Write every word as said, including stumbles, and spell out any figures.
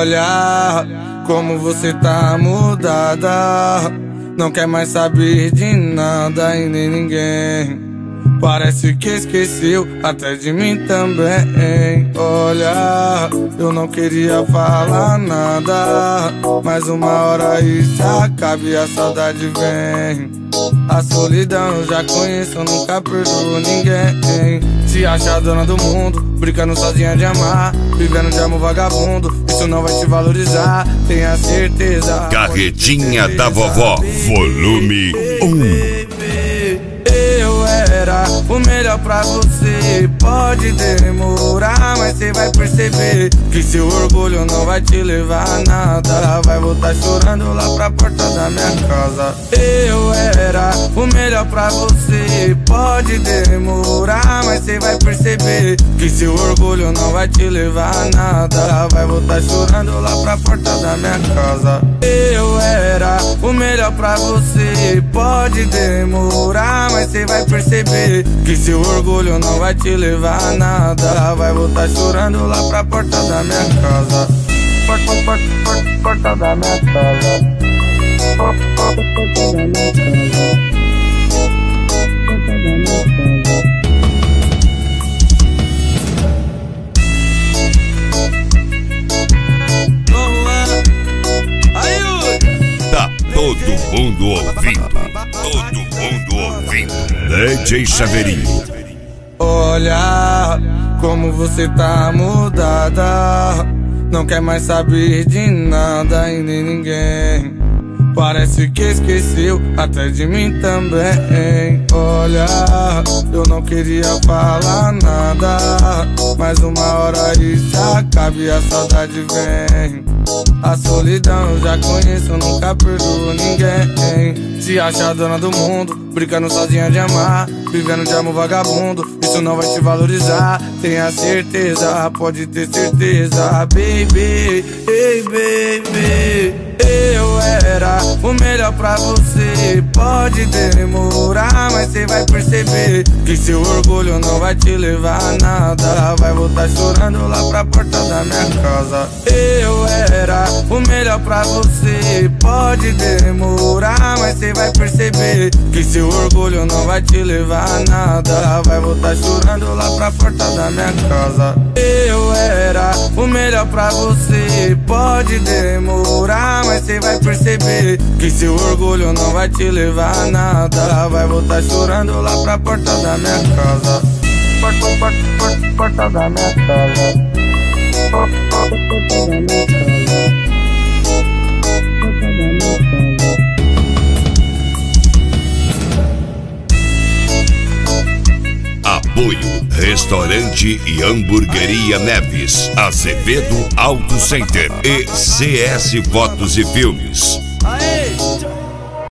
Olha como você tá mudada, não quer mais saber de nada e nem ninguém. Parece que esqueceu até de mim também. Olha, eu não queria falar nada, mas uma hora isso acaba e a saudade vem. A solidão eu já conheço, eu nunca perdoo ninguém. Se acha dona do mundo, brincando sozinha de amar, vivendo de amor vagabundo, isso não vai te valorizar, tenha certeza. Carretinha da Vovó, volume um. Eu era o melhor pra você, pode demorar, mas cê vai perceber que seu orgulho não vai te levar a nada. Vai voltar chorando lá pra porta da minha casa. Eu era o melhor pra você, pode demorar, mas cê vai perceber que seu orgulho não vai te levar a nada. Vai voltar chorando lá pra porta da minha casa. Eu era o melhor pra você, pode demorar, mas cê vai perceber que seu orgulho não vai te levar a nada. Vai voltar chorando lá pra porta da minha casa. Porta, porta, porta, porta da minha casa. Porta, porta, porta da minha casa. Porta da minha casa. Tá todo mundo ouvindo, todo mundo ouvindo. D J Chaveirinho. Olha como você tá mudada, não quer mais saber de nada e nem ninguém. Parece que esqueceu até de mim também. Olha, eu não queria falar nada, mas uma hora isso acaba e a saudade vem. A solidão eu já conheço, eu nunca perdoo ninguém. Se acha dona do mundo, brincando sozinha de amar, vivendo de amor vagabundo, isso não vai te valorizar, tenha certeza, pode ter certeza. Baby, hey baby, eu era o melhor pra você, pode demorar, mas cê vai perceber que seu orgulho não vai te levar a nada. Vai voltar chorando lá pra porta da minha casa. Eu era o melhor pra você, pode demorar, mas cê vai perceber que seu orgulho não vai te levar a nada. Vai voltar chorando lá pra porta da minha casa. Eu era o melhor pra você, pode demorar, mas cê vai perceber que seu orgulho não vai te levar a nada. Vai voltar chorando lá pra porta da minha casa. Porta, porta, porta, porta da minha casa. Porta, porta, porta da minha casa. Porta da minha casa. Apoio Restaurante e Hamburgueria Neves, Azevedo Auto Center e C S Fotos e Filmes. Aê!